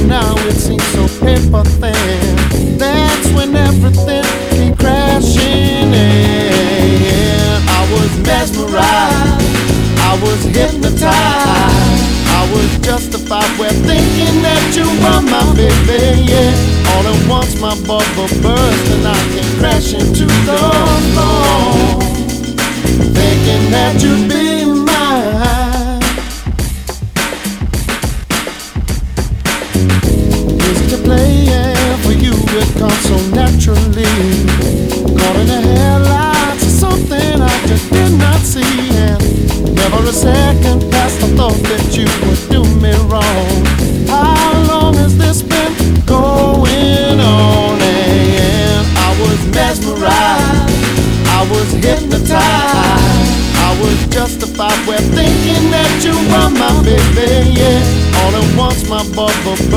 now it seems so paper thin. That's when everything came crashing in. I was mesmerized, I was hypnotized, I was justified with thinking that you were my baby, yeah. All at once my bubble burst and I came crashing to the floor, thinking that you'd be mine. Used to playing for you, it comes so naturally. Caught in the headlights of something I just did not see, and never a second passed I thought that you would do me wrong. How long has this been going on? And I was mesmerized, I was hypnotized, I was justified with thinking that you were my baby, yeah. All at once my bubble